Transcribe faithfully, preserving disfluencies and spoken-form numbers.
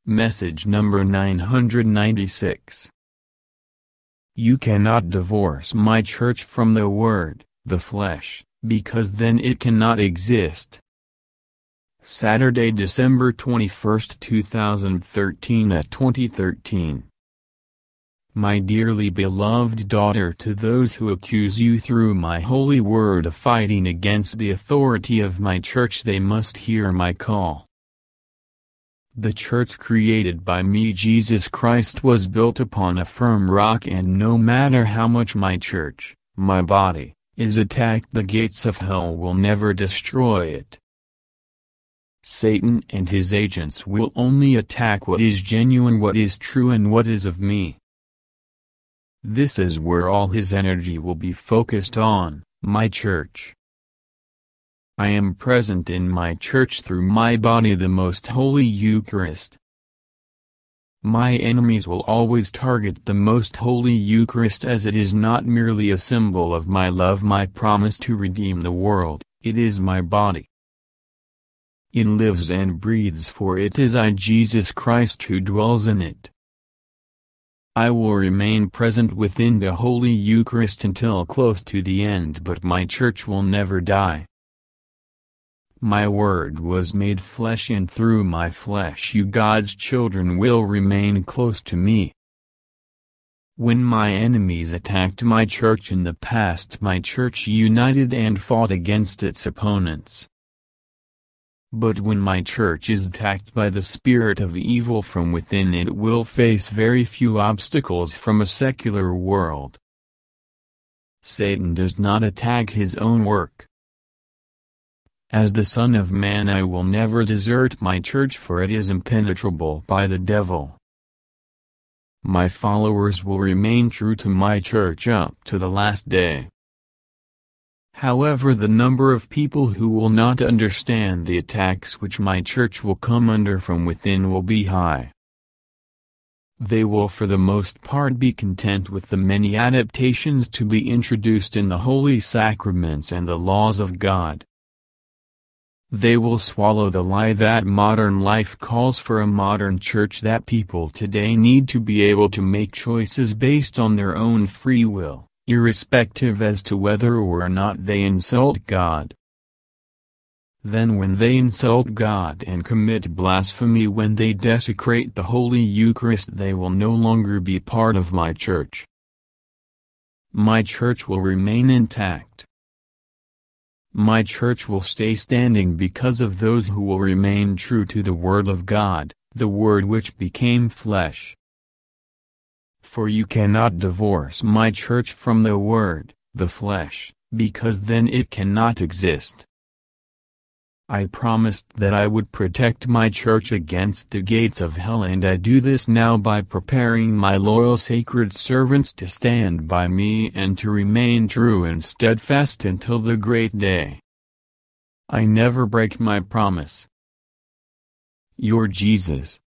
Message number nine hundred ninety-six. You cannot divorce my church from the Word, the flesh, because then it cannot exist. Saturday, December twenty-first, two thousand thirteen at twenty thirteen. My dearly beloved daughter, to those who accuse you through my holy word of fighting against the authority of my church, they must hear my call. The church created by me, Jesus Christ, was built upon a firm rock, and no matter how much my church, my body, is attacked, the gates of hell will never destroy it. Satan and his agents will only attack what is genuine, what is true, and what is of me. This is where all his energy will be focused on, my church. I am present in my church through my body, the most holy Eucharist. My enemies will always target the most holy Eucharist, as it is not merely a symbol of my love, my promise to redeem the world, it is my body. It lives and breathes, for it is I, Jesus Christ, who dwells in it. I will remain present within the Holy Eucharist until close to the end, but my church will never die. My word was made flesh, and through my flesh you, God's children, will remain close to me. When my enemies attacked my church in the past, my church united and fought against its opponents. But when my church is attacked by the spirit of evil from within, it will face very few obstacles from a secular world. Satan does not attack his own work. As the Son of Man, I will never desert my church, for it is impenetrable by the devil. My followers will remain true to my church up to the last day. However, the number of people who will not understand the attacks which my church will come under from within will be high. They will for the most part be content with the many adaptations to be introduced in the holy sacraments and the laws of God. They will swallow the lie that modern life calls for a modern church, that people today need to be able to make choices based on their own free will, irrespective as to whether or not they insult God. Then when they insult God and commit blasphemy, when they desecrate the Holy Eucharist, they will no longer be part of my church. My church will remain intact. My church will stay standing because of those who will remain true to the Word of God, the Word which became flesh. For you cannot divorce my church from the Word, the flesh, because then it cannot exist. I promised that I would protect my church against the gates of hell, and I do this now by preparing my loyal sacred servants to stand by me and to remain true and steadfast until the great day. I never break my promise. Your Jesus.